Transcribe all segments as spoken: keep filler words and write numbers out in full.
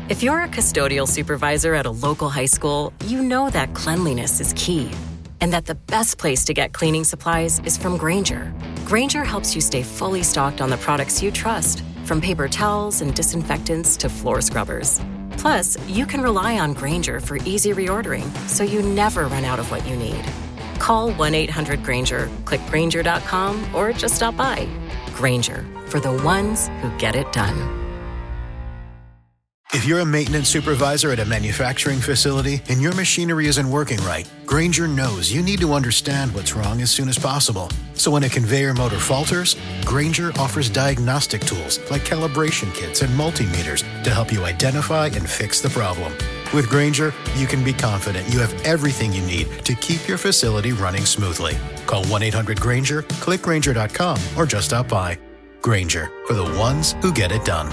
If you're a custodial supervisor at a local high school, you know that cleanliness is key, and that the best place to get cleaning supplies is from Grainger. Grainger helps you stay fully stocked on the products you trust, from paper towels and disinfectants to floor scrubbers. Plus, you can rely on Grainger for easy reordering, so you never run out of what you need. Call one eight hundred Grainger, click Grainger dot com, or just stop by. Grainger, for the ones who get it done. If you're a maintenance supervisor at a manufacturing facility and your machinery isn't working right, Grainger knows you need to understand what's wrong as soon as possible. So when a conveyor motor falters, Grainger offers diagnostic tools like calibration kits and multimeters to help you identify and fix the problem. With Grainger, you can be confident you have everything you need to keep your facility running smoothly. Call one eight hundred Grainger, click Grainger dot com, or just stop by. Grainger, for the ones who get it done.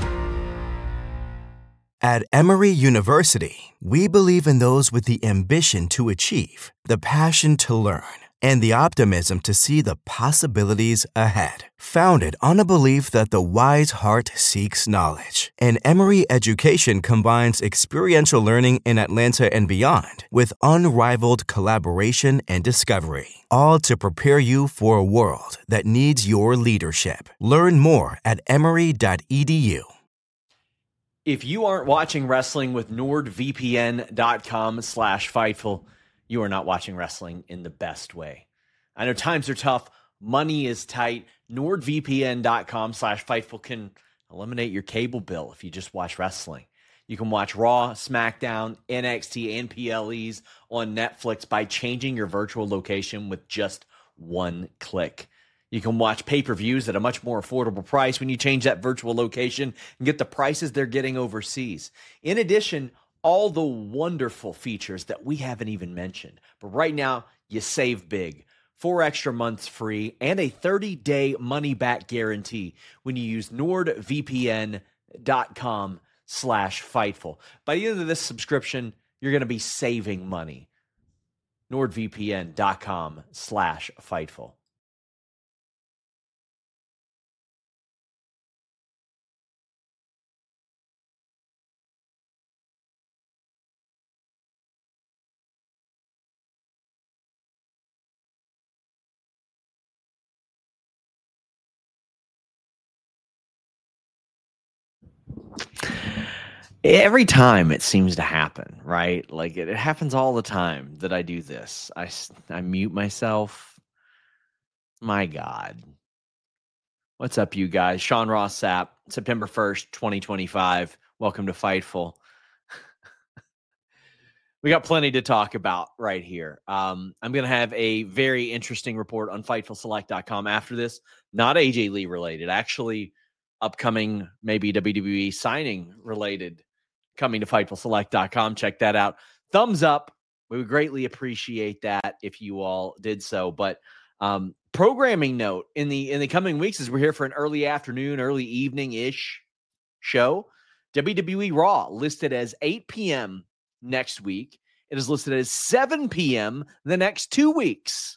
At Emory University, we believe in those with the ambition to achieve, the passion to learn, and the optimism to see the possibilities ahead. Founded on a belief that the wise heart seeks knowledge, and Emory education combines experiential learning in Atlanta and beyond with unrivaled collaboration and discovery, all to prepare you for a world that needs your leadership. Learn more at emory dot e d u. If you aren't watching wrestling with nordvpn.com slash Fightful, you are not watching wrestling in the best way. I know times are tough. Money is tight. nordvpn.com slash Fightful can eliminate your cable bill if you just watch wrestling. You can watch Raw, SmackDown, N X T, and P L Es on Netflix by changing your virtual location with just one click. You can watch pay-per-views at a much more affordable price when you change that virtual location and get the prices they're getting overseas. In addition, all the wonderful features that we haven't even mentioned. But right now, you save big. Four extra months free and a thirty-day money-back guarantee when you use nordvpn.com slash Fightful. By the end of this subscription, you're going to be saving money. nordvpn.com slash Fightful. Every time it seems to happen, right? Like it, it happens all the time that I do this. I, I mute myself. My God. What's up, you guys? Sean Ross Sapp, September first, twenty twenty-five. Welcome to Fightful. We got plenty to talk about right here. Um, I'm going to have a very interesting report on Fightful Select dot com after this. Not A J Lee related, actually upcoming maybe W W E signing related, coming to Fightful Select dot com. Check that out. Thumbs up. We would greatly appreciate that if you all did so. But um, programming note in the in the coming weeks, as we're here for an early afternoon, early evening-ish show, W W E Raw listed as eight p.m. next week. It is listed as seven p.m. the next two weeks.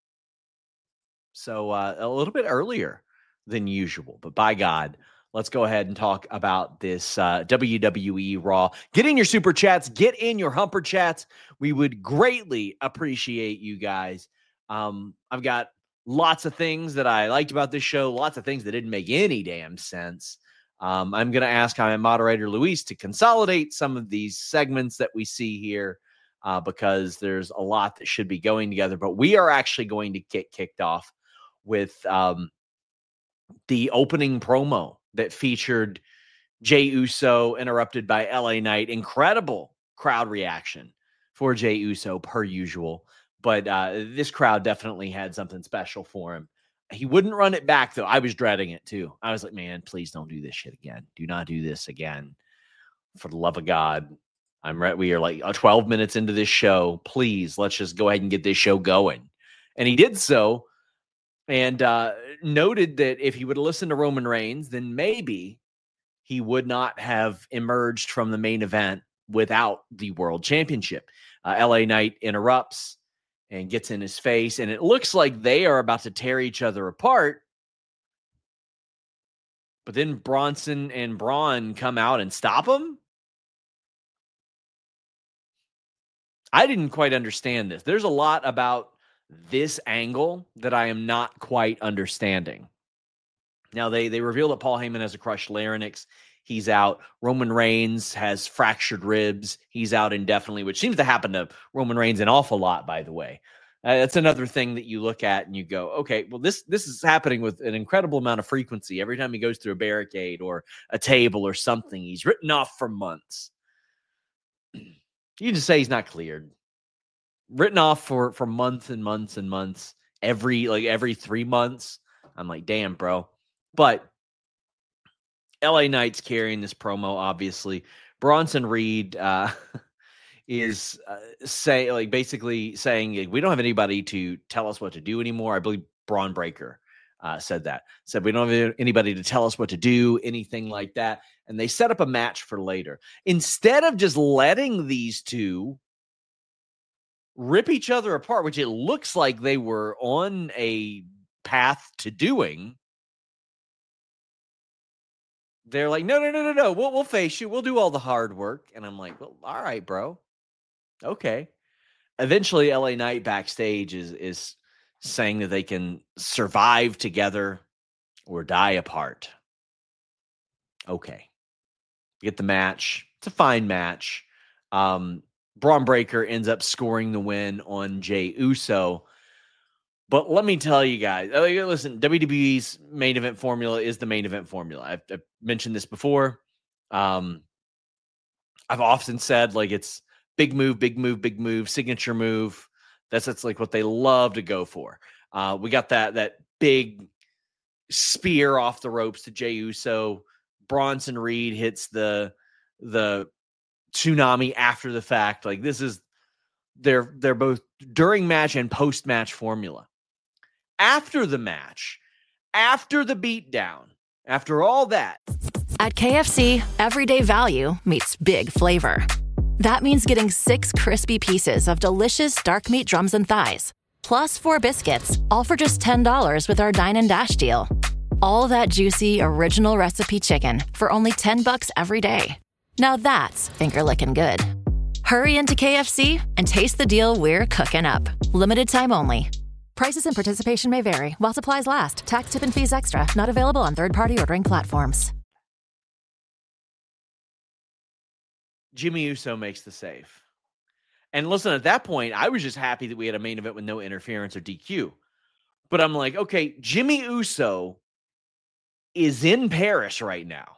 So uh, a little bit earlier than usual. But by God, let's go ahead and talk about this uh, W W E Raw. Get in your super chats. Get in your humper chats. We would greatly appreciate you guys. Um, I've got lots of things that I liked about this show, lots of things that didn't make any damn sense. Um, I'm going to ask my moderator, Luis, to consolidate some of these segments that we see here uh, because there's a lot that should be going together. But we are actually going to get kicked off with um, the opening promo that featured Jey Uso interrupted by L A Knight. Incredible crowd reaction for Jey Uso per usual. But uh, this crowd definitely had something special for him. He wouldn't run it back, though. I was dreading it, too. I was like, man, please don't do this shit again. Do not do this again. For the love of God. I'm re- we are like twelve minutes into this show. Please, let's just go ahead and get this show going. And he did so and uh, noted that if he would have listened to Roman Reigns, then maybe he would not have emerged from the main event without the world championship. Uh, L A Knight interrupts and gets in his face, and it looks like they are about to tear each other apart. But then Bronson and Braun come out and stop him. I didn't quite understand this. There's a lot about this angle that I am not quite understanding. Now, they they reveal that Paul Heyman has a crushed larynx. He's out. Roman Reigns has fractured ribs. He's out indefinitely, which seems to happen to Roman Reigns an awful lot, by the way. Uh, that's another thing that you look at and you go, okay, well, this this is happening with an incredible amount of frequency. Every time he goes through a barricade or a table or something, he's written off for months. You just say he's not cleared. Written off for, for months and months and months. Every like every three months. I'm like, damn, bro. But L A Knight's carrying this promo, obviously. Bronson Reed uh, is uh, say like basically saying like, we don't have anybody to tell us what to do anymore. I believe Braun Breaker uh, said that. Said we don't have anybody to tell us what to do, anything like that. And they set up a match for later. Instead of just letting these two rip each other apart, which it looks like they were on a path to doing, they're like, no, no, no, no, no. We'll, we'll face you. We'll do all the hard work. And I'm like, well, all right, bro. Okay. Eventually, L A Knight backstage is, is saying that they can survive together or die apart. Okay. Get the match. It's a fine match. Um, Braun Breaker ends up scoring the win on Jey Uso. But let me tell you guys, listen, W W E's main event formula is the main event formula. I've, I've mentioned this before. Um, I've often said, like, it's big move, big move, big move, signature move. That's, that's like what they love to go for. Uh, we got that, that big spear off the ropes to Jey Uso. Bronson Reed hits the, the tsunami after the fact. Like, this is, they're, they're both during match and post match formula. After the match, after the beatdown, after all that. At K F C, everyday value meets big flavor. That means getting six crispy pieces of delicious dark meat drums and thighs, plus four biscuits, all for just ten dollars with our Dine and Dash deal. All that juicy, original recipe chicken for only ten bucks every day. Now that's finger-licking good. Hurry into K F C and taste the deal we're cooking up. Limited time only. Prices and participation may vary while supplies last. Tax, tip, and fees extra. Not available on third-party ordering platforms. Jimmy Uso makes the save. And listen, at that point, I was just happy that we had a main event with no interference or D Q. But I'm like, okay, Jimmy Uso is in Paris right now.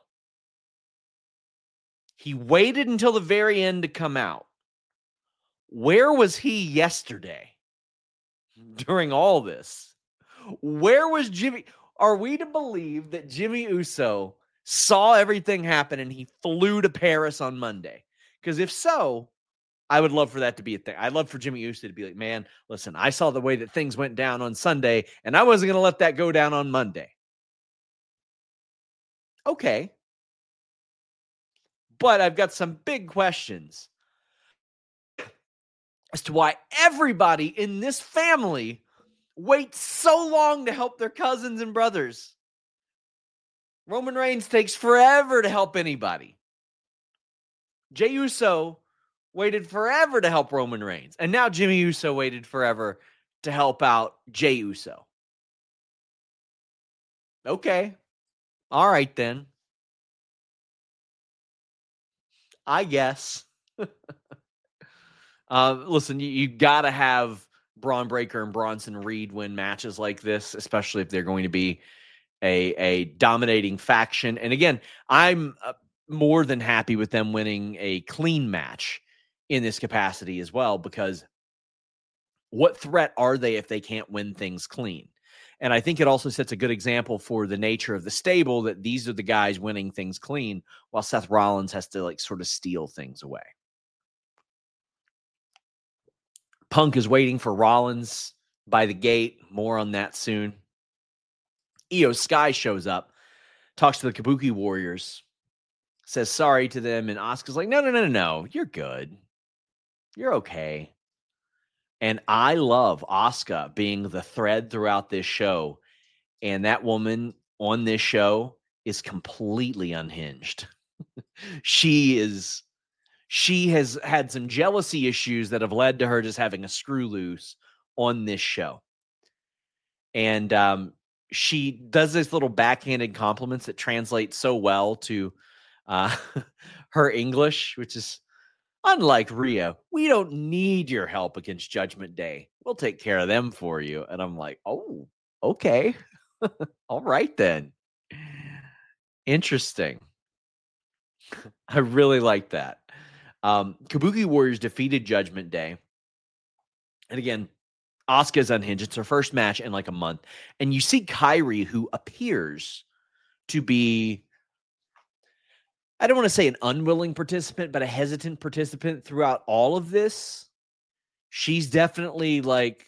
He waited until the very end to come out. Where was he yesterday? During all this, where was Jimmy? Are we to believe that Jimmy Uso saw everything happen and he flew to Paris on Monday? Because if so, I would love for that to be a thing. I'd love for Jimmy Uso to be like, man, listen, I saw the way that things went down on Sunday and I wasn't going to let that go down on Monday. Okay. But I've got some big questions as to why everybody in this family waits so long to help their cousins and brothers. Roman Reigns takes forever to help anybody. Jey Uso waited forever to help Roman Reigns. And now Jimmy Uso waited forever to help out Jey Uso. Okay. All right, then. I guess. Uh, listen, you, you got to have Braun Breaker and Bronson Reed win matches like this, especially if they're going to be a, a dominating faction. And again, I'm uh, more than happy with them winning a clean match in this capacity as well, because what threat are they if they can't win things clean? And I think it also sets a good example for the nature of the stable that these are the guys winning things clean while Seth Rollins has to like sort of steal things away. Punk is waiting for Rollins by the gate. More on that soon. Io Sky shows up, talks to the Kabuki Warriors, says sorry to them, and Asuka's like, no, no, no, no, no. You're good. You're okay. And I love Asuka being the thread throughout this show. And that woman on this show is completely unhinged. she is... she has had some jealousy issues that have led to her just having a screw loose on this show. And um, she does this little backhanded compliments that translate so well to uh, her English, which is unlike Rhea. We don't need your help against Judgment Day. We'll take care of them for you. And I'm like, oh, okay. All right, then. Interesting. I really like that. Um, Kabuki Warriors defeated Judgment Day. And again, Asuka's unhinged. It's her first match in like a month. And you see Kairi, who appears to be, I don't want to say an unwilling participant, but a hesitant participant throughout all of this. She's definitely like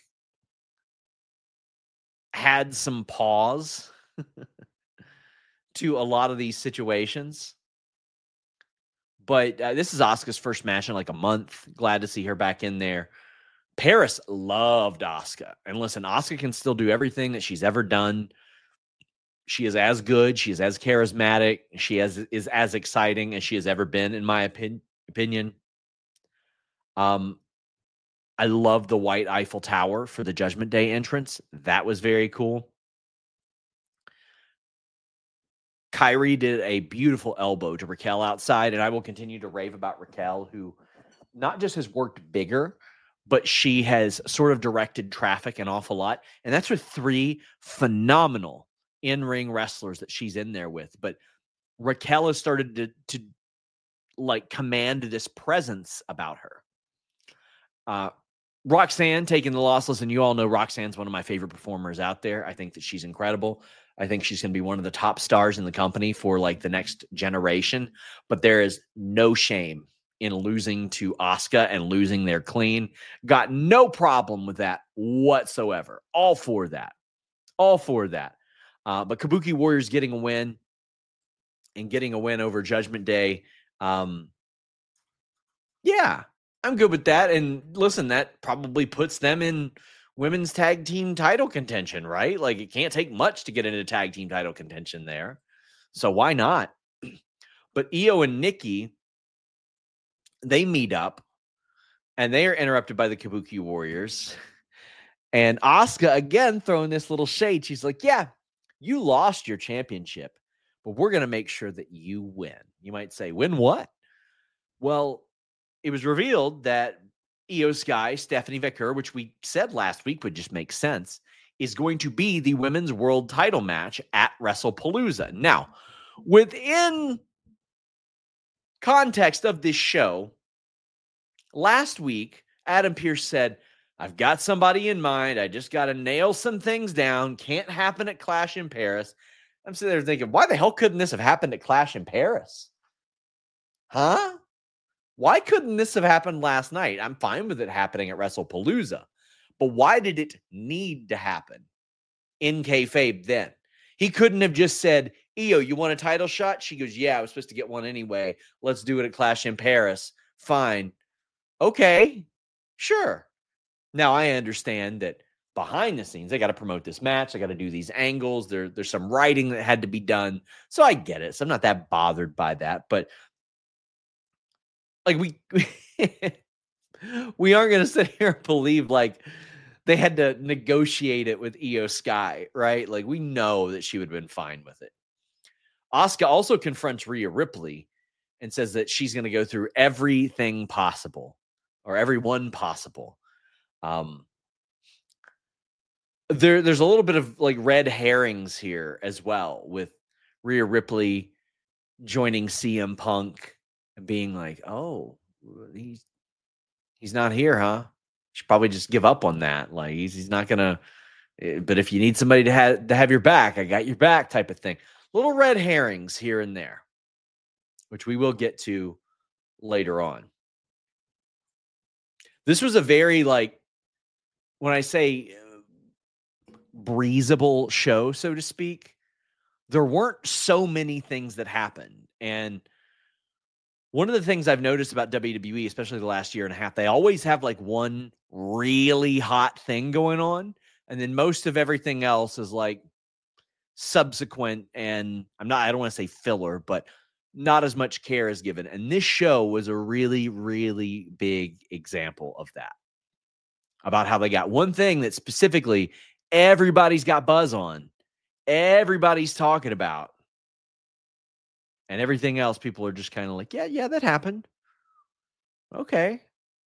had some pause to a lot of these situations. But uh, this is Asuka's first match in like a month. Glad to see her back in there. Paris loved Asuka. And listen, Asuka can still do everything that she's ever done. She is as good. She is as charismatic. She has, is as exciting as she has ever been, in my opin- opinion. Um, I love the white Eiffel Tower for the Judgment Day entrance. That was very cool. Kairi did a beautiful elbow to Raquel outside, and I will continue to rave about Raquel, who not just has worked bigger, but she has sort of directed traffic an awful lot. And that's with three phenomenal in-ring wrestlers that she's in there with. But Raquel has started to, to like command this presence about her. Uh, Roxanne taking the loss. Listen, you all know Roxanne's one of my favorite performers out there. I think that she's incredible. I think she's going to be one of the top stars in the company for like the next generation. But there is no shame in losing to Asuka and losing there clean. Got no problem with that whatsoever. All for that. All for that. Uh, but Kabuki Warriors getting a win and getting a win over Judgment Day. Um, yeah, I'm good with that. And listen, that probably puts them in women's tag team title contention, right? Like it can't take much to get into tag team title contention there. So why not? But Io and Nikki, they meet up and they are interrupted by the Kabuki Warriors. And Asuka again throwing this little shade. She's like, yeah, you lost your championship, but we're going to make sure that you win. You might say, win what? Well, it was revealed that Io Sky, Stephanie Vicker, which we said last week would just make sense, is going to be the women's world title match at WrestlePalooza. Now, within context of this show, last week, Adam Pearce said, I've got somebody in mind. I just got to nail some things down. Can't happen at Clash in Paris. I'm sitting there thinking, why the hell couldn't this have happened at Clash in Paris? Huh? Why couldn't this have happened last night? I'm fine with it happening at WrestlePalooza. But why did it need to happen in kayfabe then? He couldn't have just said, Io, you want a title shot? She goes, yeah, I was supposed to get one anyway. Let's do it at Clash in Paris. Fine. Okay. Sure. Now, I understand that behind the scenes, they got to promote this match. They got to do these angles. There, there's some writing that had to be done. So I get it. So I'm not that bothered by that. But like we, we aren't going to sit here and believe like they had to negotiate it with Io Sky, right? Like we know that she would have been fine with it. Asuka also confronts Rhea Ripley and says that she's going to go through everything possible or everyone possible. Um, there, there's a little bit of like red herrings here as well with Rhea Ripley joining C M Punk and being like, oh, he's, he's not here, huh? Should probably just give up on that. Like he's, he's not going to, but if you need somebody to have, to have your back, I got your back type of thing. Little red herrings here and there, which we will get to later on. This was a very like, when I say uh, breezable show, so to speak, there weren't so many things that happened. And one of the things I've noticed about W W E, especially the last year and a half, they always have like one really hot thing going on. And then most of everything else is like subsequent. And I'm not, I don't want to say filler, but not as much care is given. And this show was a really, really big example of that. About how they got one thing that specifically everybody's got buzz on, everybody's talking about, and everything else people are just kind of like, yeah, yeah, that happened. Okay.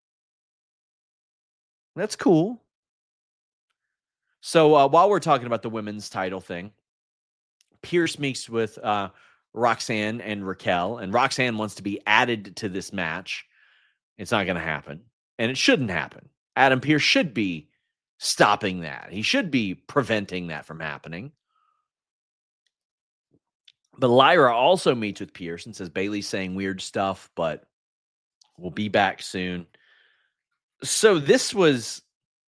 That's cool. So uh, while we're talking about the women's title thing, Pierce meets with uh, Roxanne and Raquel, and Roxanne wants to be added to this match. It's not going to happen, and it shouldn't happen. Adam Pearce should be stopping that. He should be preventing that from happening. But Lyra also meets with Pierce and says Bayley's saying weird stuff, but we'll be back soon. So this was,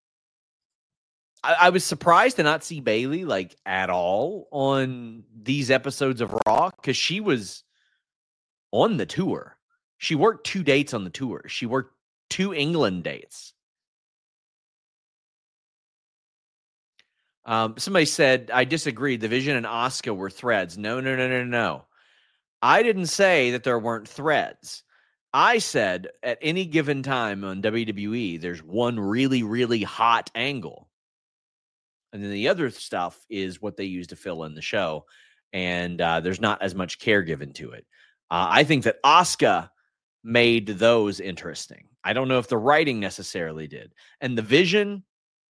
I, I was surprised to not see Bayley like at all on these episodes of Raw, because she was on the tour. She worked two dates on the tour. She worked two England dates. Um, somebody said, I disagree. The Vision and Asuka were threads. No, no, no, no, no. I didn't say that there weren't threads. I said at any given time on W W E, there's one really, really hot angle. And then the other stuff is what they use to fill in the show. And uh, there's not as much care given to it. Uh, I think that Asuka made those interesting. I don't know if the writing necessarily did. And the Vision...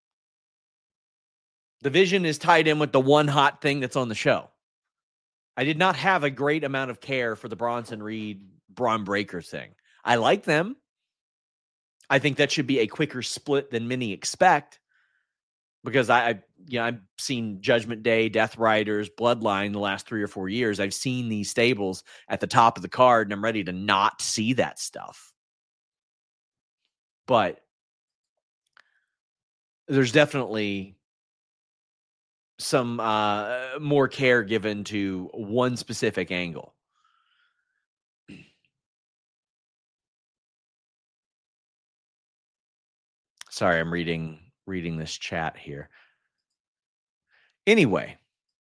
The Vision is tied in with the one hot thing that's on the show. I did not have a great amount of care for the Bronson Reed, Braun Breaker thing. I like them. I think that should be a quicker split than many expect, because I, I you know, I've seen Judgment Day, Death Riders, Bloodline the last three or four years. I've seen these stables at the top of the card, and I'm ready to not see that stuff. But there's definitely some uh, more care given to one specific angle. Sorry, I'm reading reading this chat here. Anyway,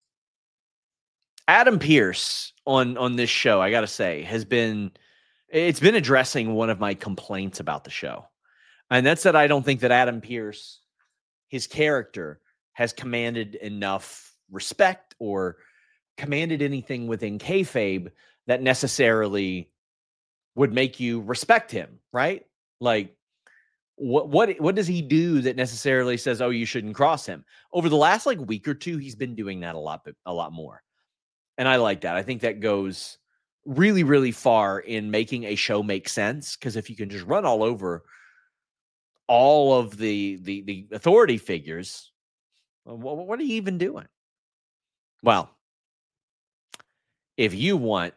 Adam Pearce on, on this show, I got to say, has been, it's been addressing one of my complaints about the show. And that's that I don't think that Adam Pearce, his character, has commanded enough respect or commanded anything within kayfabe that necessarily would make you respect him, right? Like, what what what does he do that necessarily says, oh, you shouldn't cross him? Over the last like week or two, he's been doing that a lot, a lot more. And I like that. I think that goes really, really far in making a show make sense. Because if you can just run all over all of the the, the authority figures, what, what are you even doing? Well, if you want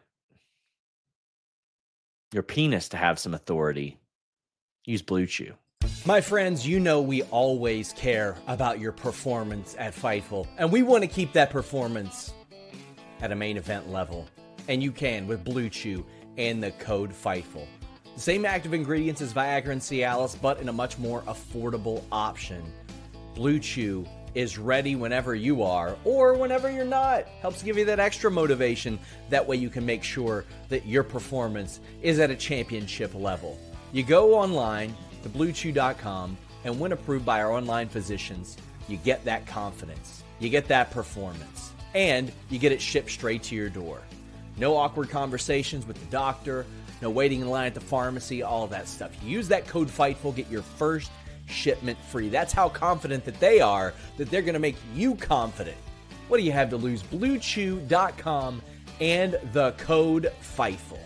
your penis to have some authority, use Blue Chew. My friends, you know we always care about your performance at Fightful, and we want to keep that performance at a main event level. And you can with Blue Chew and the code Fightful. The same active ingredients as Viagra and Cialis, but in a much more affordable option. Blue Chew is ready whenever you are, or whenever you're not. Helps give you that extra motivation. That way you can make sure that your performance is at a championship level. You go online to blue chew dot com, and when approved by our online physicians, you get that confidence, you get that performance, and you get it shipped straight to your door. No awkward conversations with the doctor, no waiting in line at the pharmacy, all that stuff. You use that code FIGHTFUL, get your first shipment free. That's how confident that they are that they're going to make you confident. What do you have to lose? blue chew dot com and the code FIGHTFUL.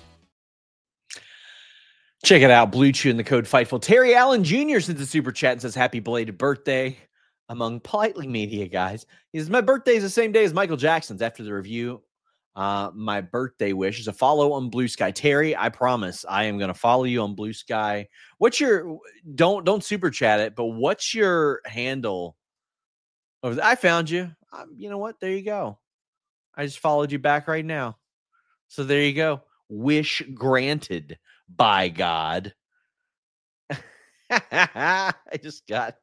Check it out, Blue Chew and the code FIGHTFUL. Terry Allen Junior sends a super chat and says, happy belated birthday among politely media guys. He says, my birthday is the same day as Michael Jackson's. After the review, uh, my birthday wish is a follow on Blue Sky. Terry, I promise I am going to follow you on Blue Sky. What's your, don't don't super chat it, but what's your handle? Over the, I found you. Um, you know what? There you go. I just followed you back right now. So there you go. Wish granted. By God. I just got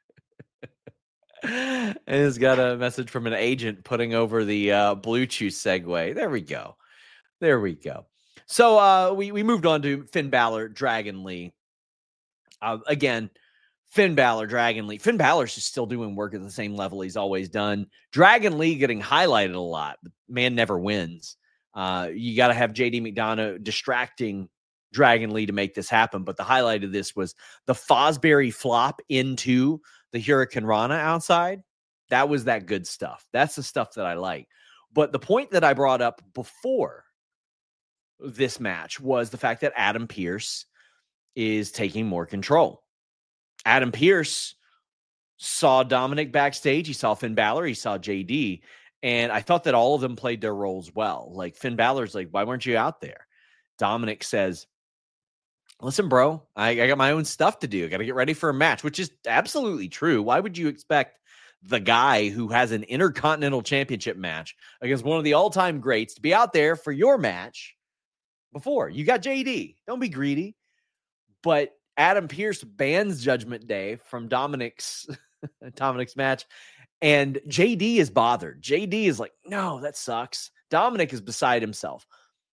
I just got a message from an agent putting over the uh, Blue Chew segue. There we go. There we go. So uh, we, we moved on to Finn Balor, Dragon Lee. Uh, again, Finn Balor, Dragon Lee. Finn Balor's just still doing work at the same level he's always done. Dragon Lee getting highlighted a lot. But man never wins. Uh, you got to have J D McDonough distracting Dragon Lee to make this happen. But the highlight of this was the Fosbury flop into the Hurricane Rana outside. That was that good stuff. That's the stuff that I like. But the point that I brought up before this match was the fact that Adam Pearce is taking more control. Adam Pearce saw Dominic backstage. He saw Finn Balor. He saw J D. And I thought that all of them played their roles well. Like Finn Balor's like, why weren't you out there? Dominic says, listen, bro, I, I got my own stuff to do. I got to get ready for a match, which is absolutely true. Why would you expect the guy who has an Intercontinental Championship match against one of the all-time greats to be out there for your match before? You got J D. Don't be greedy. But Adam Pearce bans Judgment Day from Dominic's Dominic's match, and J D is bothered. J D is like, no, that sucks. Dominic is beside himself.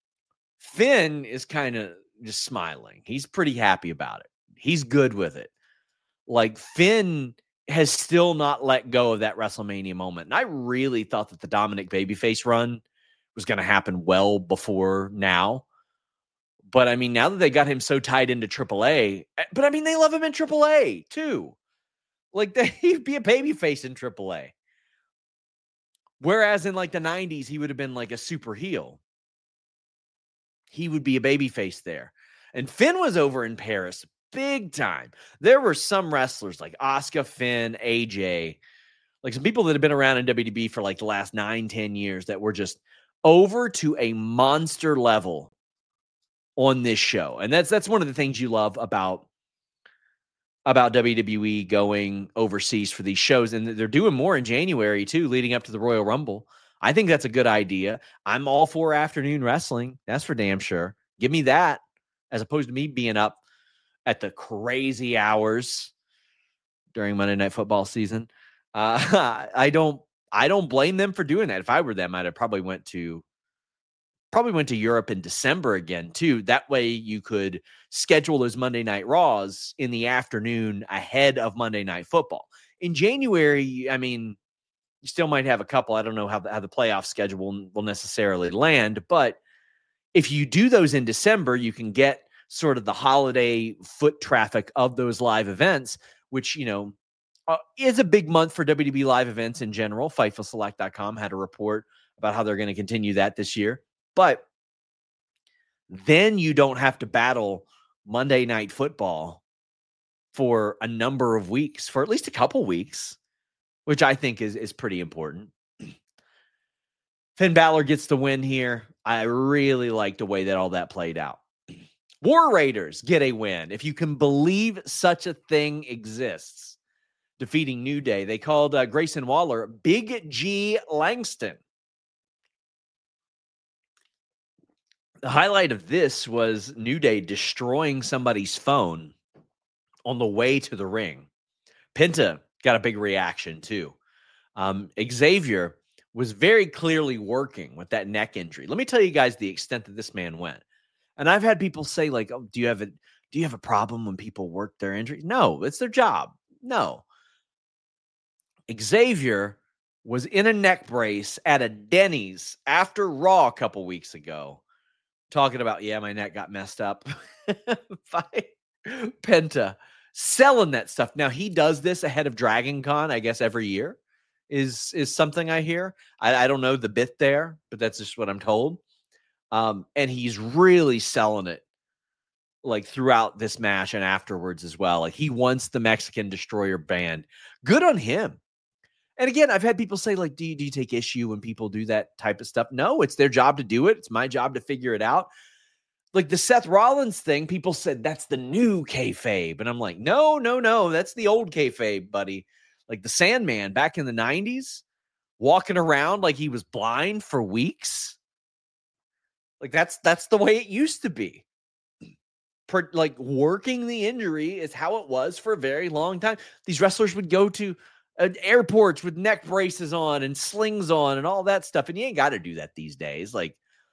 Finn is kind of just smiling. He's pretty happy about it. He's good with it. Like, Finn has still not let go of that WrestleMania moment. And I really thought that the Dominic babyface run was going to happen well before now. But, I mean, now that they got him so tied into triple A, but, I mean, they love him in triple A, too. Like, they, he'd be a babyface in triple A. Whereas in, like, the nineties, he would have been, like, a super heel. He would be a babyface there. And Finn was over in Paris big time. There were some wrestlers like Asuka, Finn, A J, like some people that have been around in W W E for, like, the last nine, ten years that were just over to a monster level on this show. And that's that's one of the things you love about about W W E going overseas for these shows. And they're doing more in January too, leading up to the Royal Rumble. I think that's a good idea. I'm all for afternoon wrestling. That's for damn sure. Give me that as opposed to me being up at the crazy hours during Monday Night Football season. Uh, I don't I don't blame them for doing that. If I were them, I'd have probably went to Probably went to Europe in December again, too. That way you could schedule those Monday Night Raws in the afternoon ahead of Monday Night Football. In January, I mean, you still might have a couple. I don't know how the, how the playoff schedule will necessarily land. But if you do those in December, you can get sort of the holiday foot traffic of those live events, which, you know, uh, is a big month for W W E live events in general. Fightful Select dot com had a report about how they're going to continue that this year. But then you don't have to battle Monday Night Football for a number of weeks, for at least a couple weeks, which I think is, is pretty important. Finn Balor gets the win here. I really like the way that all that played out. War Raiders get a win, if you can believe such a thing exists, defeating New Day. They called uh, Grayson Waller Big G Langston. The highlight of this was New Day destroying somebody's phone on the way to the ring. Penta got a big reaction, too. Um, Xavier was very clearly working with that neck injury. Let me tell you guys the extent that this man went. And I've had people say, like, oh, do you have a, do you have a problem when people work their injury? No, it's their job. No. Xavier was in a neck brace at a Denny's after Raw a couple weeks ago, talking about, yeah, my neck got messed up by Penta, selling that stuff. Now, he does this ahead of Dragon Con, I guess, every year, is is something I hear. I, I don't know the bit there, but that's just what I'm told. Um, and he's really selling it, like, throughout this match and afterwards as well. Like, he wants the Mexican Destroyer band. Good on him. And again, I've had people say, like, do you, do you take issue when people do that type of stuff? No, it's their job to do it. It's my job to figure it out. Like the Seth Rollins thing, people said that's the new kayfabe. And I'm like, no, no, no, that's the old kayfabe, buddy. Like the Sandman back in the nineties, walking around like he was blind for weeks. Like that's that's the way it used to be. Per, like working the injury is how it was for a very long time. These wrestlers would go to Uh, airports with neck braces on and slings on and all that stuff. And you ain't got to do that these days. Like,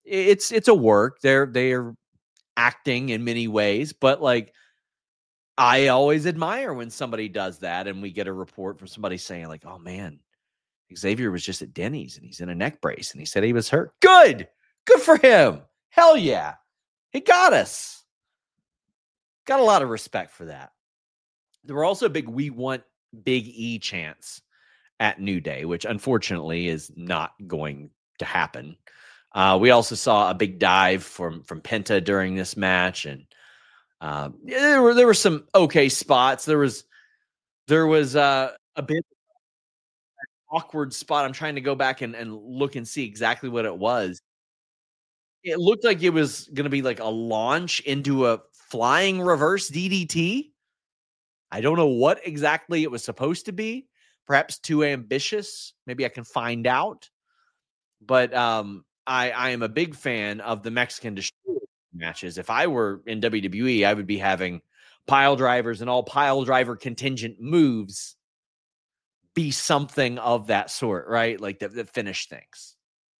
it's it's a work. They're they're acting in many ways, but like I always admire when somebody does that and we get a report from somebody saying like, oh man, Xavier was just at Denny's and he's in a neck brace and he said he was hurt. Good. Good for him. Hell yeah. He got us. Got a lot of respect for that. There were also big we want Big E chants at New Day, which unfortunately is not going to happen. Uh, we also saw a big dive from from Penta during this match, and uh, yeah, there were there were some okay spots. There was there was uh, a bit awkward spot. I'm trying to go back and, and look and see exactly what it was. It looked like it was going to be like a launch into a flying reverse D D T. I don't know what exactly it was supposed to be. Perhaps too ambitious. Maybe I can find out. But um, I, I am a big fan of the Mexican Destroyer matches. If I were in W W E, I would be having pile drivers and all pile driver contingent moves be something of that sort, right? Like that, that finish things.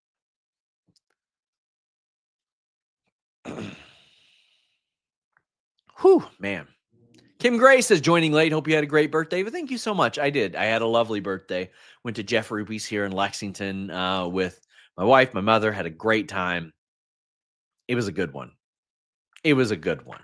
Whew, man. Kim Gray says, joining late. Hope you had a great birthday. But thank you so much. I did. I had a lovely birthday. Went to Jeff Ruby's here in Lexington uh, with my wife, my mother. Had a great time. It was a good one. It was a good one.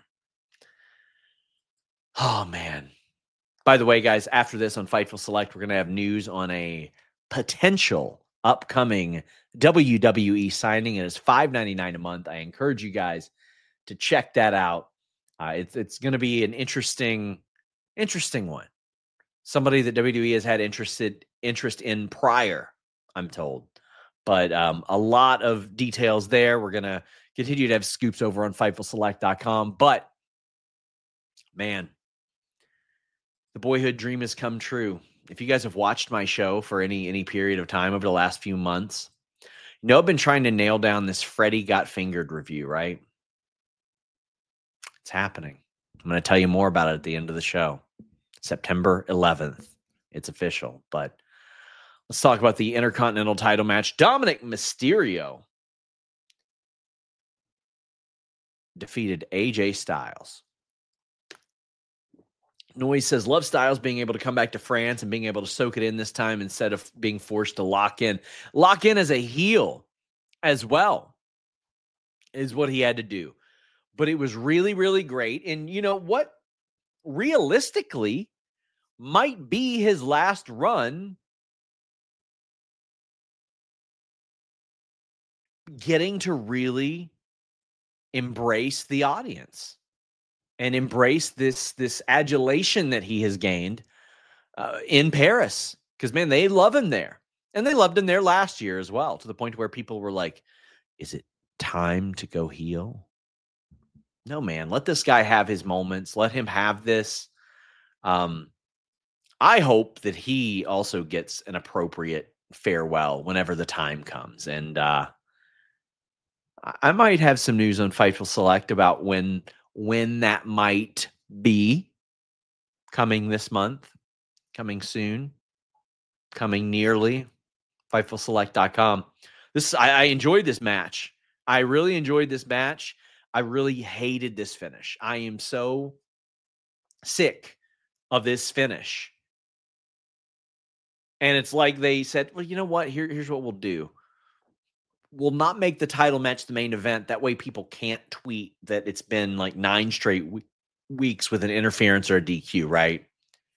Oh, man. By the way, guys, after this on Fightful Select, we're going to have news on a potential upcoming W W E signing. It is five ninety-nine a month. I encourage you guys to check that out. Uh, it's it's going to be an interesting, interesting one. Somebody that W W E has had interested interest in prior, I'm told. But um, a lot of details there. We're going to continue to have scoops over on Fightful Select dot com. But, man, the boyhood dream has come true. If you guys have watched my show for any any period of time over the last few months, you know I've been trying to nail down this Freddie Got Fingered review, right? It's happening. I'm going to tell you more about it at the end of the show. September eleventh. It's official. But let's talk about the Intercontinental title match. Dominic Mysterio defeated A J Styles. Noise says, love Styles being able to come back to France and being able to soak it in this time instead of being forced to lock in. Lock in as a heel as well is what he had to do. But it was really, really great. And you know what? Realistically, might be his last run getting to really embrace the audience and embrace this, this adulation that he has gained uh, in Paris. Because, man, they love him there. And they loved him there last year as well, to the point where people were like, is it time to go heel? No, man, let this guy have his moments. Let him have this. Um, I hope that he also gets an appropriate farewell whenever the time comes. And uh, I might have some news on Fightful Select about when when that might be coming this month, coming soon, coming nearly. Fightful Select dot com. This I, I enjoyed this match. I really enjoyed this match. I really hated this finish. I am so sick of this finish. And it's like they said, well, you know what? Here, here's what we'll do. We'll not make the title match the main event. That way people can't tweet that it's been like nine straight we- weeks with an interference or a D Q, right?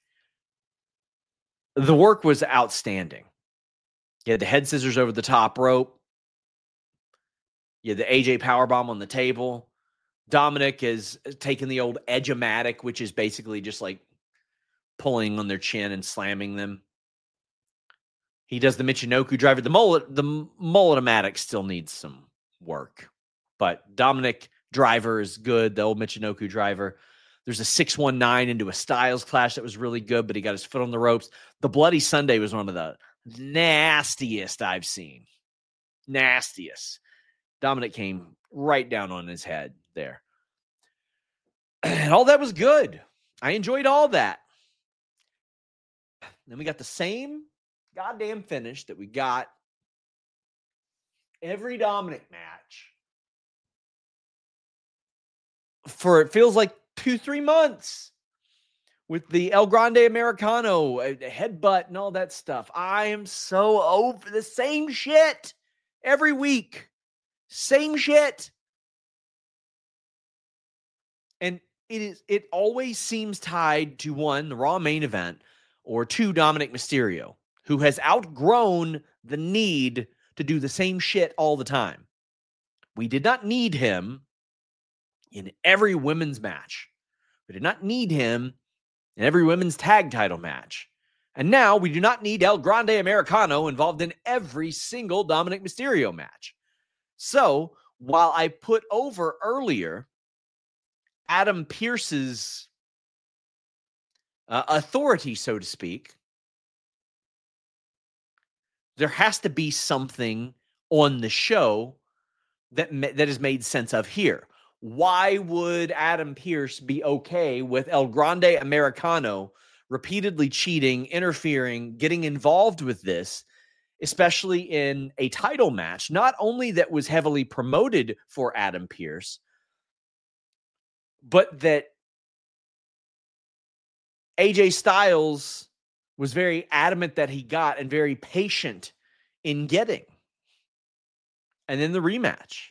The work was outstanding. You had the head scissors over the top rope. You had the A J powerbomb on the table. Dominic is taking the old edge-o-matic, which is basically just like pulling on their chin and slamming them. He does the Michinoku driver. The mullet, the mullet-o-matic still needs some work. But Dominic driver is good, the old Michinoku driver. There's a six one nine into a Styles clash that was really good, but he got his foot on the ropes. The Bloody Sunday was one of the nastiest I've seen. Nastiest. Dominic came right down on his head there. And all that was good. I enjoyed all that. Then we got the same goddamn finish that we got every Dominic match for it feels like two, three months with the El Grande Americano, uh, headbutt, and all that stuff. I am so over the same shit every week. Same shit. And it is it always seems tied to one, the Raw main event, or two, Dominic Mysterio, who has outgrown the need to do the same shit all the time. We did not need him in every women's match. We did not need him in every women's tag title match. And now we do not need El Grande Americano involved in every single Dominic Mysterio match. So while I put over earlier Adam Pearce's uh, authority, so to speak, there has to be something on the show that ma- that is made sense of here. Why would Adam Pearce be okay with El Grande Americano repeatedly cheating, interfering, getting involved with this, especially in a title match, not only that was heavily promoted for Adam Pearce, but that A J Styles was very adamant that he got and very patient in getting. And then the rematch.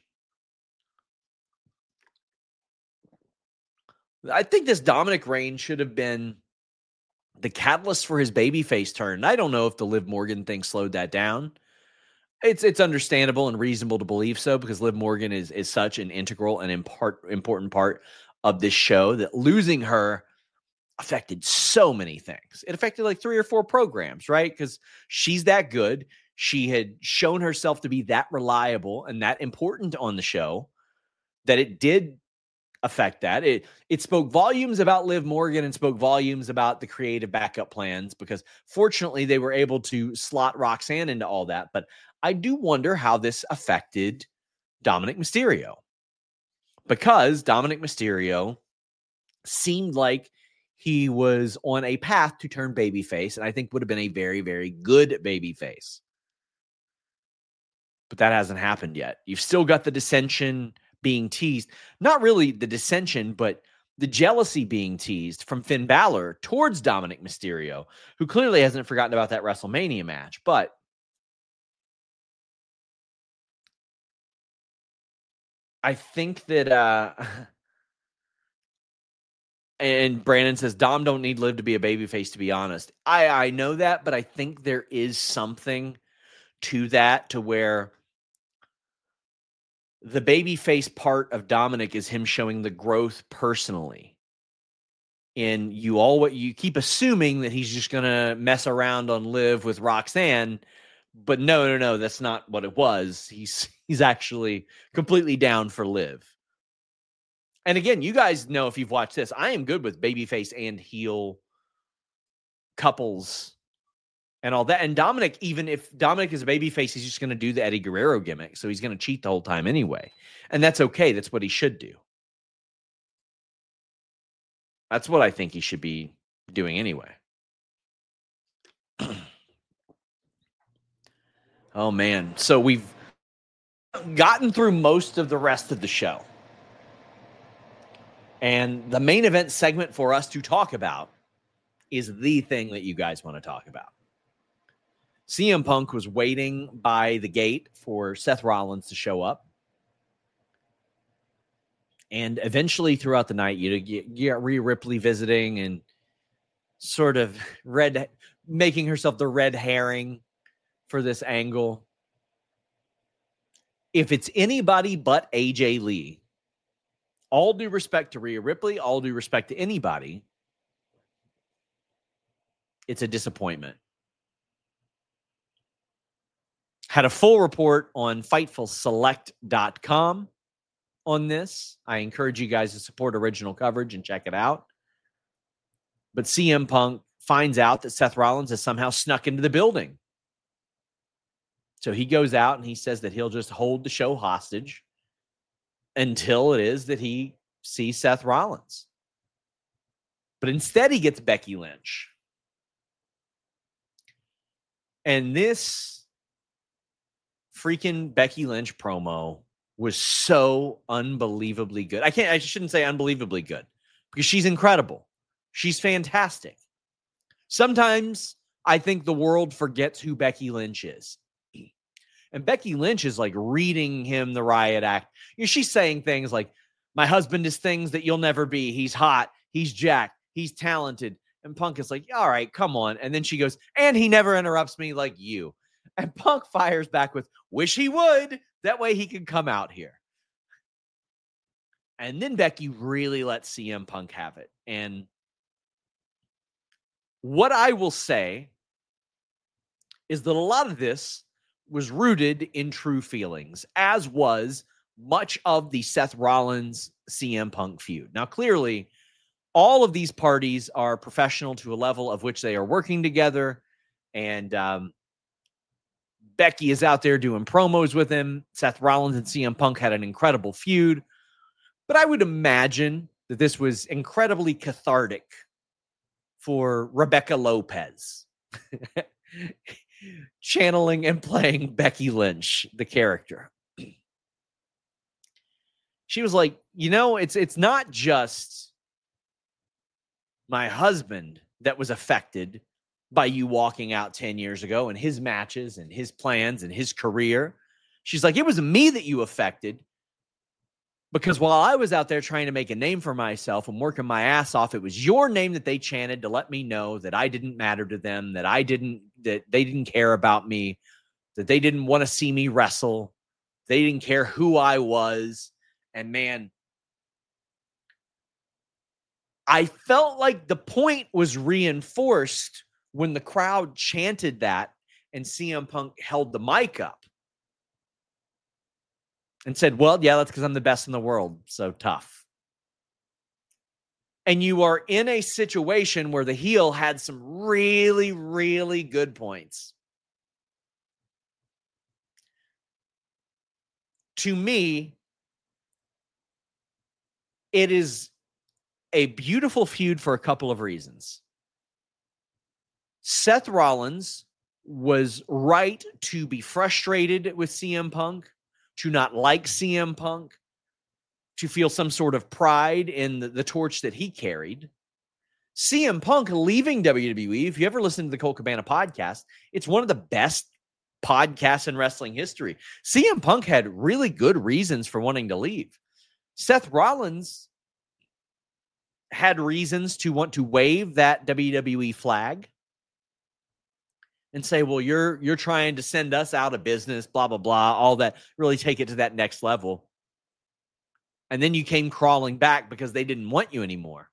I think this Dominic reign should have been the catalyst for his babyface turn. I don't know if the Liv Morgan thing slowed that down. It's it's understandable and reasonable to believe so, because Liv Morgan is is such an integral and impart, important part of this show that losing her affected so many things. It affected like three or four programs, right? Because she's that good. She had shown herself to be that reliable and that important on the show that it did affect that. It it spoke volumes about Liv Morgan and spoke volumes about the creative backup plans, because fortunately they were able to slot Roxanne into all that. But I do wonder how this affected Dominic Mysterio, because Dominic Mysterio seemed like he was on a path to turn babyface, and I think would have been a very, very good babyface. But that hasn't happened yet. You've still got the dissension being teased. Not really the dissension, but the jealousy being teased from Finn Balor towards Dominic Mysterio, who clearly hasn't forgotten about that WrestleMania match. But I think that, uh, and Brandon says, Dom don't need Liv to be a babyface, to be honest. I, I know that, but I think there is something to that, to where the babyface part of Dominic is him showing the growth personally. And you all what you keep assuming that he's just going to mess around on Liv with Roxanne, but no, no, no, that's not what it was. He's he's actually completely down for Liv. And again, you guys know, if you've watched this, I am good with babyface and heel couples and all that. And Dominic, even if Dominic is a babyface, he's just going to do the Eddie Guerrero gimmick. So he's going to cheat the whole time anyway. And that's okay. That's what he should do. That's what I think he should be doing anyway. Oh, man. So we've gotten through most of the rest of the show. And the main event segment for us to talk about is the thing that you guys want to talk about. C M Punk was waiting by the gate for Seth Rollins to show up. And eventually throughout the night, you get Rhea Ripley visiting and sort of red, making herself the red herring for this angle. If it's anybody but A J Lee, all due respect to Rhea Ripley, all due respect to anybody, it's a disappointment. Had a full report on Fightful Select dot com on this. I encourage you guys to support original coverage and check it out. But C M Punk finds out that Seth Rollins has somehow snuck into the building. So he goes out and he says that he'll just hold the show hostage until it is that he sees Seth Rollins. But instead he gets Becky Lynch. And this freaking Becky Lynch promo was so unbelievably good. I can't, I shouldn't say unbelievably good because she's incredible. She's fantastic. Sometimes I think the world forgets who Becky Lynch is. And Becky Lynch is like reading him the riot act. You know, she's saying things like, my husband is things that you'll never be. He's hot. He's jacked. He's talented. And Punk is like, all right, come on. And then she goes, and he never interrupts me like you. And Punk fires back with, wish he would. That way he can come out here. And then Becky really lets C M Punk have it. And what I will say is that a lot of this was rooted in true feelings, as was much of the Seth Rollins C M Punk feud. Now, clearly, all of these parties are professional to a level of which they are working together. And um, Becky is out there doing promos with him. Seth Rollins and C M Punk had an incredible feud. But I would imagine that this was incredibly cathartic for Rebecca Lopez. Channeling and playing Becky Lynch, the character. She was like, you know, it's it's not just my husband that was affected by you walking out ten years ago and his matches and his plans and his career. She's like, it was me that you affected because while I was out there trying to make a name for myself and working my ass off, it was your name that they chanted to let me know that I didn't matter to them, that I didn't, that they didn't care about me, that they didn't want to see me wrestle. They didn't care who I was. And man, I felt like the point was reinforced when the crowd chanted that and C M Punk held the mic up and said, well, yeah, that's because I'm the best in the world. So tough. And you are in a situation where the heel had some really, really good points. To me, it is a beautiful feud for a couple of reasons. Seth Rollins was right to be frustrated with C M Punk, to not like C M Punk, to feel some sort of pride in the, the torch that he carried. C M Punk leaving W W E, if you ever listen to the Colt Cabana podcast, it's one of the best podcasts in wrestling history. C M Punk had really good reasons for wanting to leave. Seth Rollins had reasons to want to wave that W W E flag and say, well, you're you're trying to send us out of business, blah, blah, blah, all that, really take it to that next level. And then you came crawling back because they didn't want you anymore.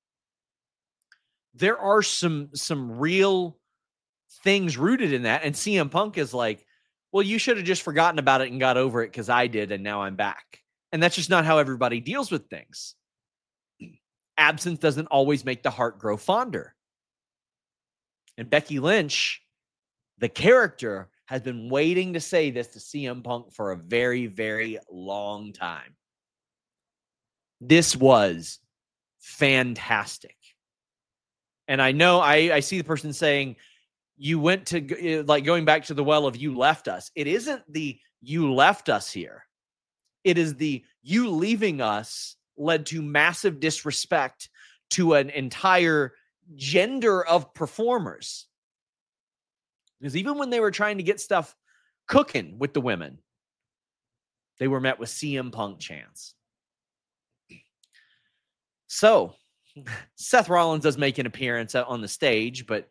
There are some, some real things rooted in that. And C M Punk is like, well, you should have just forgotten about it and got over it because I did, and now I'm back. And that's just not how everybody deals with things. Absence doesn't always make the heart grow fonder. And Becky Lynch, the character, has been waiting to say this to C M Punk for a very, very long time. This was fantastic. And I know I, I see the person saying, you went to, like, going back to the well of you left us. It isn't the you left us here. It is the you leaving us led to massive disrespect to an entire gender of performers. Because even when they were trying to get stuff cooking with the women, they were met with C M Punk chants. So, Seth Rollins does make an appearance on the stage, but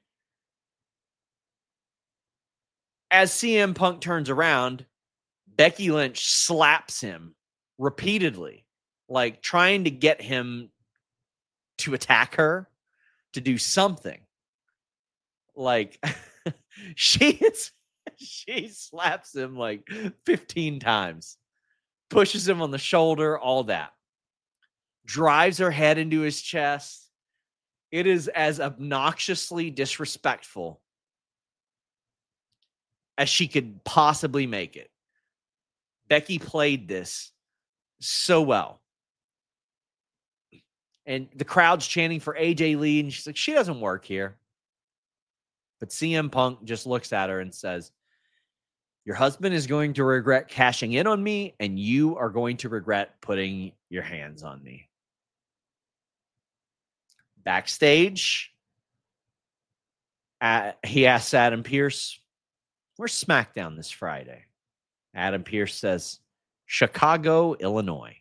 as C M Punk turns around, Becky Lynch slaps him repeatedly, like trying to get him to attack her, to do something. Like, she is, she slaps him like fifteen times, pushes him on the shoulder, all that. Drives her head into his chest. It is as obnoxiously disrespectful as she could possibly make it. Becky played this so well. And the crowd's chanting for A J Lee, and she's like, she doesn't work here. But C M Punk just looks at her and says, Your husband is going to regret cashing in on me, and you are going to regret putting your hands on me. Backstage, uh, he asks Adam Pearce, where's SmackDown this Friday? Adam Pearce says, Chicago, Illinois.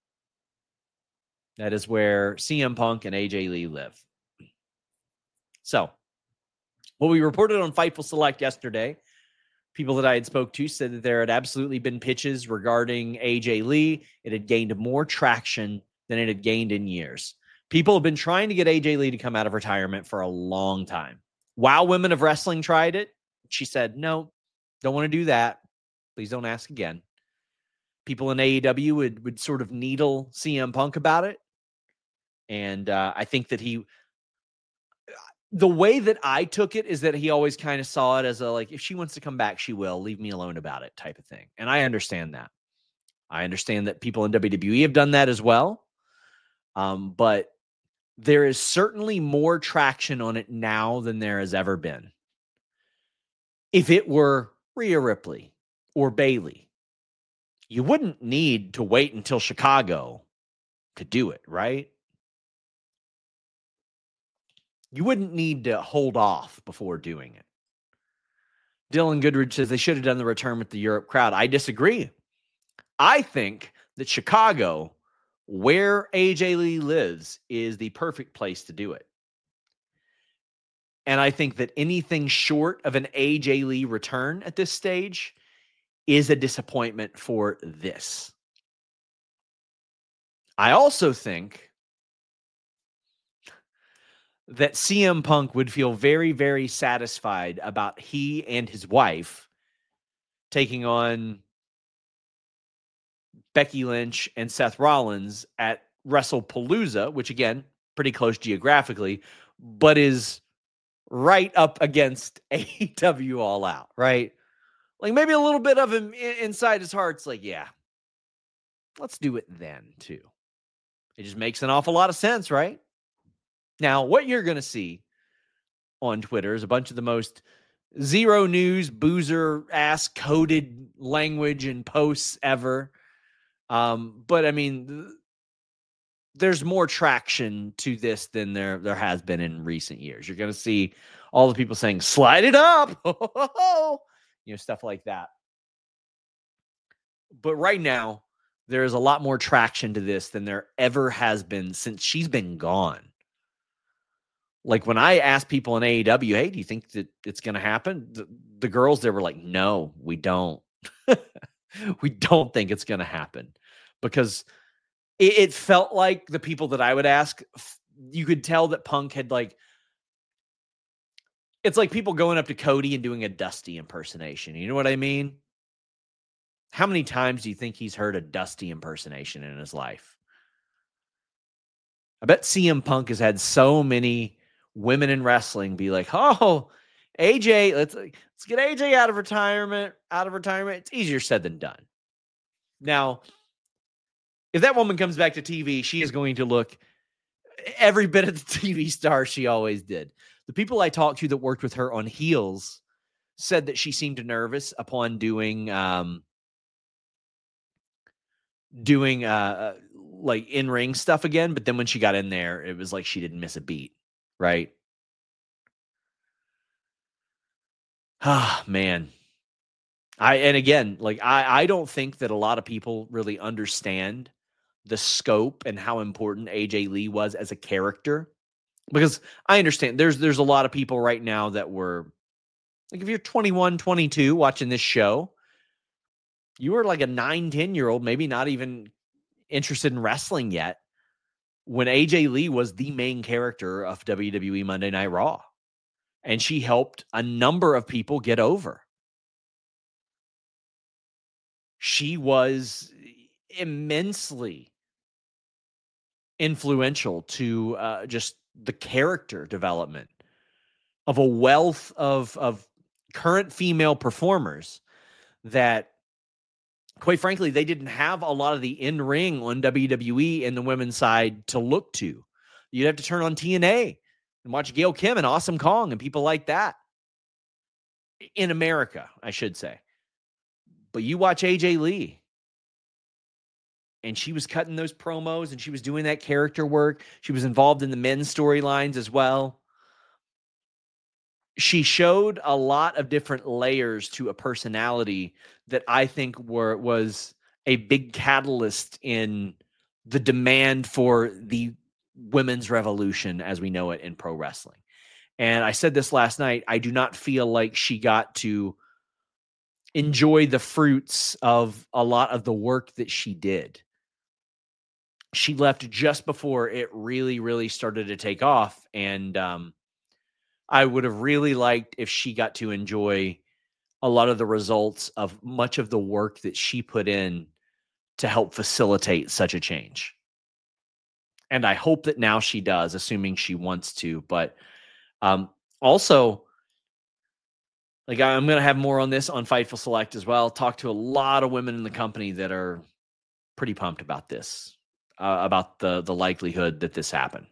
That is where C M Punk and A J Lee live. So, what we reported on Fightful Select yesterday, people that I had spoke to said that there had absolutely been pitches regarding A J Lee. It had gained more traction than it had gained in years. People have been trying to get A J Lee to come out of retirement for a long time. Wow Women of Wrestling tried it. She said, no, don't want to do that. Please don't ask again. People in A E W would, would sort of needle C M Punk about it. And uh, I think that he, the way that I took it is that he always kind of saw it as a, like, if she wants to come back, she will. Leave me alone about it type of thing. And I understand that. I understand that people in W W E have done that as well. Um, but there is certainly more traction on it now than there has ever been. If it were Rhea Ripley or Bayley, you wouldn't need to wait until Chicago to do it, right? You wouldn't need to hold off before doing it. Dylan Goodridge says they should have done the return with the Europe crowd. I disagree. I think that Chicago, where A J Lee lives, is the perfect place to do it. And I think that anything short of an A J Lee return at this stage is a disappointment for this. I also think that C M Punk would feel very, very satisfied about he and his wife taking on Becky Lynch and Seth Rollins at WrestlePalooza, which, again, pretty close geographically, but is right up against A E W All Out, right? Like, maybe a little bit of him inside his heart's like, yeah, let's do it then, too. It just makes an awful lot of sense, right? Now, what you're going to see on Twitter is a bunch of the most zero news, boozer-ass coded language and posts ever. Um, but, I mean, th- there's more traction to this than there, there has been in recent years. You're going to see all the people saying, slide it up, you know, stuff like that. But right now, there is a lot more traction to this than there ever has been since she's been gone. Like, when I asked people in A E W, hey, do you think that it's going to happen? The, the girls there were like, no, we don't. We don't think it's going to happen. Because it, it felt like the people that I would ask, you could tell that Punk had, like, it's like people going up to Cody and doing a Dusty impersonation. You know what I mean? How many times do you think he's heard a Dusty impersonation in his life? I bet C M Punk has had so many women in wrestling be like, oh, A J, let's let's get A J out of retirement, out of retirement. It's easier said than done. Now, if that woman comes back to T V, she is going to look every bit of the T V star she always did. The people I talked to that worked with her on Heels said that she seemed nervous upon doing um, doing uh, like in-ring stuff again, but then when she got in there, it was like she didn't miss a beat. Right? Ah, man. I and again, like I, I don't think that a lot of people really understand the scope and how important A J Lee was as a character. Because I understand there's there's a lot of people right now that were like, if you're twenty-one, twenty-two watching this show, you were like a nine, ten year old, maybe not even interested in wrestling yet, when A J Lee was the main character of W W E Monday Night Raw. And she helped a number of people get over. She was immensely influential to uh, just the character development of a wealth of, of current female performers that, quite frankly, they didn't have a lot of the in-ring on W W E and the women's side to look to. You'd have to turn on T N A and watch Gail Kim and Awesome Kong and people like that. In America, I should say. But you watch A J Lee, and she was cutting those promos, and she was doing that character work. She was involved in the men's storylines as well. She showed a lot of different layers to a personality that I think were was a big catalyst in the demand for the women's revolution as we know it in pro wrestling. And I said this last night, I do not feel like she got to enjoy the fruits of a lot of the work that she did. She left just before it really, really started to take off. And um, I would have really liked if she got to enjoy a lot of the results of much of the work that she put in to help facilitate such a change. And I hope that now she does, assuming she wants to. But um, also, like I'm going to have more on this on Fightful Select as well. Talk to a lot of women in the company that are pretty pumped about this, uh, about the, the likelihood that this happened.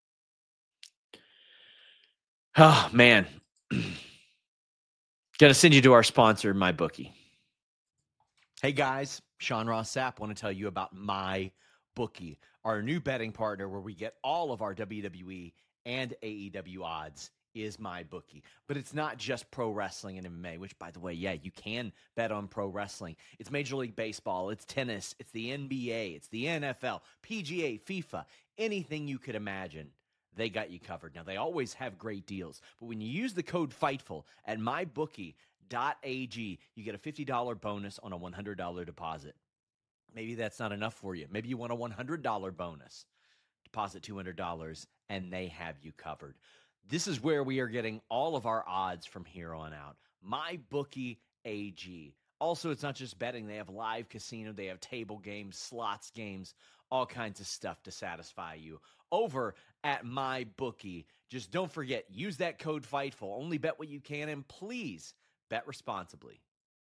Oh, man. Going to send you to our sponsor, MyBookie. Hey, guys. Sean Ross Sapp. Want to tell you about MyBookie, our new betting partner where we get all of our W W E and A E W odds is MyBookie. But it's not just pro wrestling and M M A, which, by the way, yeah, you can bet on pro wrestling. It's Major League Baseball. It's tennis. It's the N B A. It's the N F L, P G A, FIFA, anything you could imagine. They got you covered. Now, they always have great deals, but when you use the code FIGHTFUL at my bookie dot a g, you get a fifty dollars bonus on a one hundred dollars deposit. Maybe that's not enough for you. Maybe you want a one hundred dollars bonus. Deposit two hundred dollars, and they have you covered. This is where we are getting all of our odds from here on out. MyBookie A G. Also, it's not just betting. They have live casino. They have table games, slots games, all kinds of stuff to satisfy you over at MyBookie. Just don't forget, use that code FIGHTFUL. Only bet what you can, and please bet responsibly.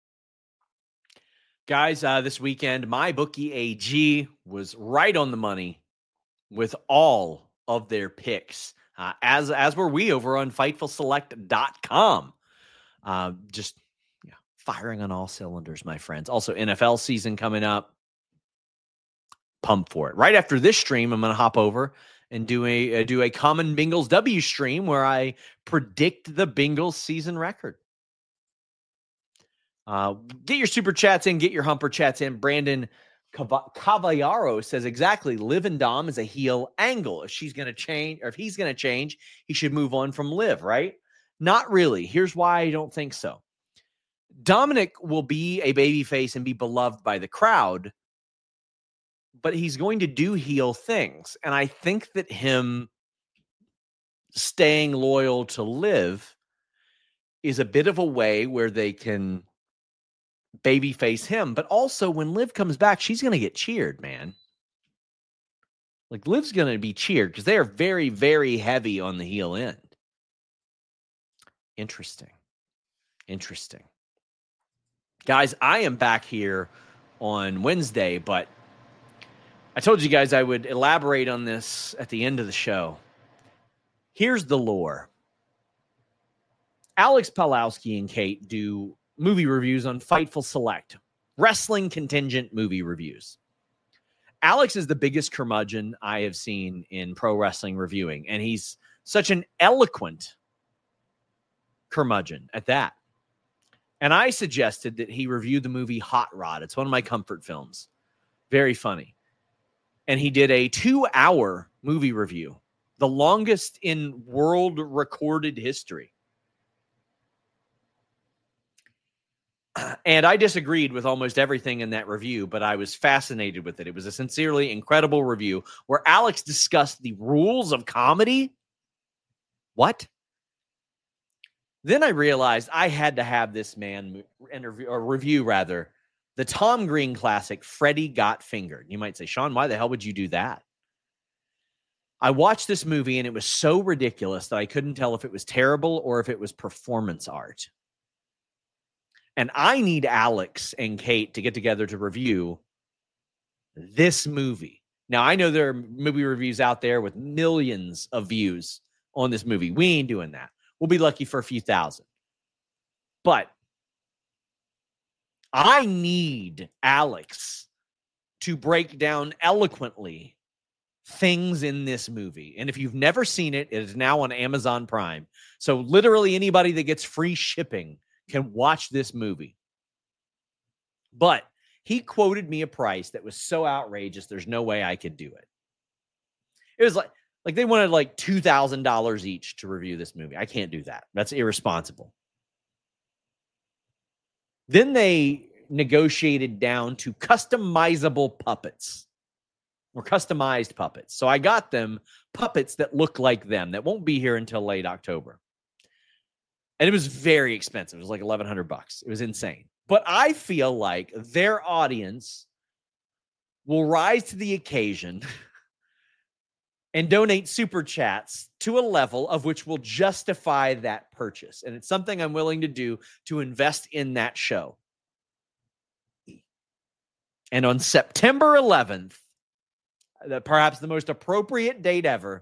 Guys, uh, this weekend, MyBookie A G was right on the money with all of their picks, uh, as as were we over on Fightful Select dot com. Uh, just yeah, firing on all cylinders, my friends. Also, N F L season coming up. Pumped for it. Right after this stream, I'm going to hop over and do a uh, do a Common Bengals W stream where I predict the Bengals season record. Uh, get your super chats in, get your humper chats in. Brandon Cavallaro says exactly. Liv and Dom is a heel angle. If she's going to change, or if he's going to change, he should move on from Liv, right? Not really. Here's why I don't think so. Dominic will be a babyface and be beloved by the crowd, but he's going to do heel things. And I think that him staying loyal to Liv is a bit of a way where they can babyface him. But also, when Liv comes back, she's going to get cheered, man. Like, Liv's going to be cheered because they are very, very heavy on the heel end. Interesting. Interesting. Guys, I am back here on Wednesday, but I told you guys I would elaborate on this at the end of the show. Here's the lore. Alex Pawlowski and Kate do movie reviews on Fightful Select, wrestling contingent movie reviews. Alex is the biggest curmudgeon I have seen in pro wrestling reviewing, and he's such an eloquent curmudgeon at that. And I suggested that he review the movie Hot Rod. It's one of my comfort films. Very funny. And he did a two-hour movie review, the longest in world recorded history. And I disagreed with almost everything in that review, but I was fascinated with it. It was a sincerely incredible review where Alex discussed the rules of comedy. What? Then I realized I had to have this man interview or review rather the Tom Green classic, Freddy Got Fingered. You might say, Sean, why the hell would you do that? I watched this movie and it was so ridiculous that I couldn't tell if it was terrible or if it was performance art. And I need Alex and Kate to get together to review this movie. Now, I know there are movie reviews out there with millions of views on this movie. We ain't doing that. We'll be lucky for a few thousand. But I need Alex to break down eloquently things in this movie. And if you've never seen it, it is now on Amazon Prime. So literally anybody that gets free shipping can watch this movie. But he quoted me a price that was so outrageous, there's no way I could do it. It was like, like they wanted like two thousand dollars each to review this movie. I can't do that. That's irresponsible. Then they negotiated down to customizable puppets or customized puppets. So I got them puppets that look like them that won't be here until late October. And it was very expensive. It was like eleven hundred bucks. It was insane. But I feel like their audience will rise to the occasion and donate super chats to a level of which will justify that purchase. And it's something I'm willing to do to invest in that show. And on September eleventh, perhaps the most appropriate date ever,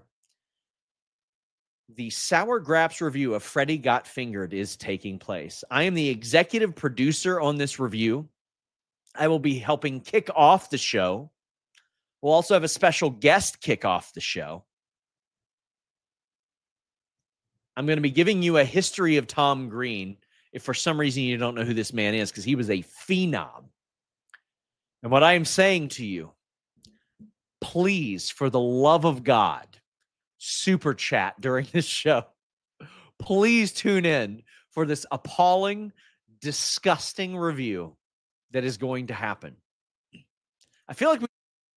the Sour Graps review of Freddy Got Fingered is taking place. I am the executive producer on this review. I will be helping kick off the show. We'll also have a special guest kick off the show. I'm going to be giving you a history of Tom Green, if for some reason you don't know who this man is, because he was a phenom. And what I am saying to you, please, for the love of God, super chat during this show. Please tune in for this appalling, disgusting review that is going to happen. I feel like we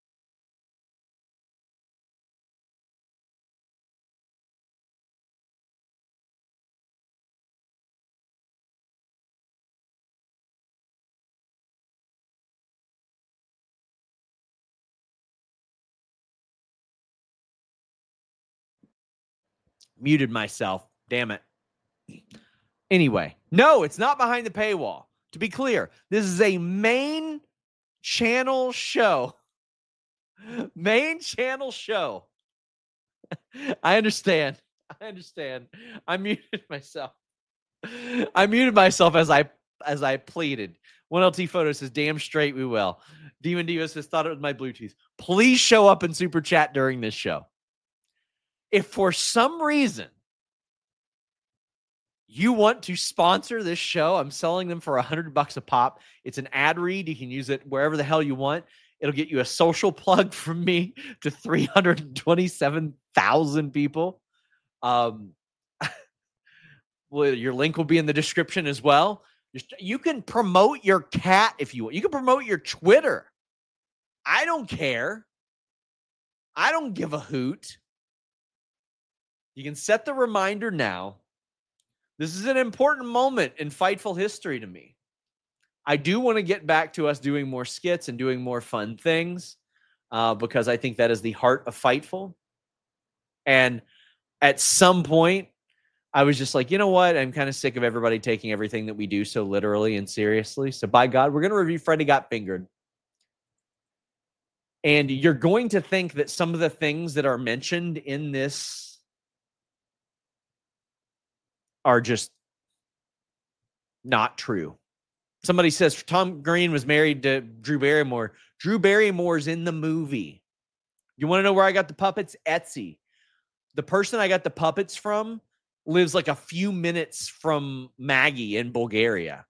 muted myself. Damn it. Anyway, no, it's not behind the paywall. To be clear, this is a main channel show. Main channel show. I understand. I understand. I muted myself. I muted myself as I as I pleaded. one L T Photo says, damn straight we will. Demon Diva says, thought it was my Bluetooth. Please show up in super chat during this show. If for some reason you want to sponsor this show, I'm selling them for a hundred bucks a pop. It's an ad read. You can use it wherever the hell you want. It'll get you a social plug from me to three hundred twenty-seven thousand people. Um, well, your link will be in the description as well. You can promote your cat if you want. You can promote your Twitter. I don't care. I don't give a hoot. You can set the reminder now. This is an important moment in Fightful history to me. I do want to get back to us doing more skits and doing more fun things uh, because I think that is the heart of Fightful. And at some point, I was just like, you know what? I'm kind of sick of everybody taking everything that we do so literally and seriously. So by God, we're going to review Freddy Got Fingered. And you're going to think that some of the things that are mentioned in this are just not true. Somebody says Tom Green was married to Drew Barrymore. Drew Barrymore's in the movie. You want to know where I got the puppets? Etsy. The person I got the puppets from lives like a few minutes from Maggie in Bulgaria.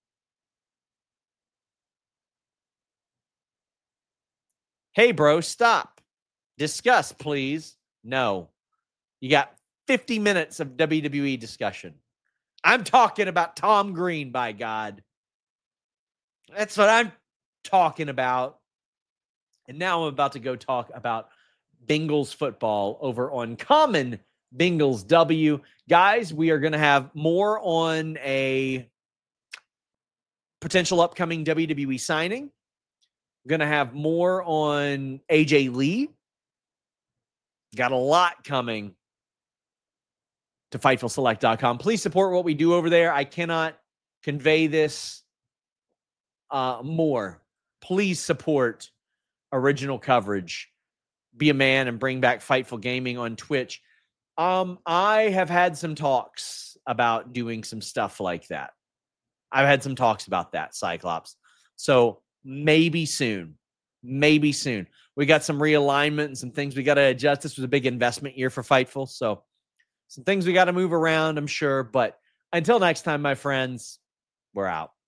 Hey, bro, stop. Discuss, please. No. You got fifty minutes of W W E discussion. I'm talking about Tom Green, by God. That's what I'm talking about. And now I'm about to go talk about Bengals football over on Common Bengals W. Guys, we are going to have more on a potential upcoming W W E signing. We're going to have more on A J Lee. Got a lot coming to Fightful Select dot com. Please support what we do over there. I cannot convey this uh, more. Please support original coverage. Be a man and bring back Fightful Gaming on Twitch. Um, I have had some talks about doing some stuff like that. I've had some talks about that, Cyclops. So maybe soon, maybe soon. We got some realignment and some things we got to adjust. This was a big investment year for Fightful. So some things we got to move around, I'm sure. But until next time, my friends, we're out.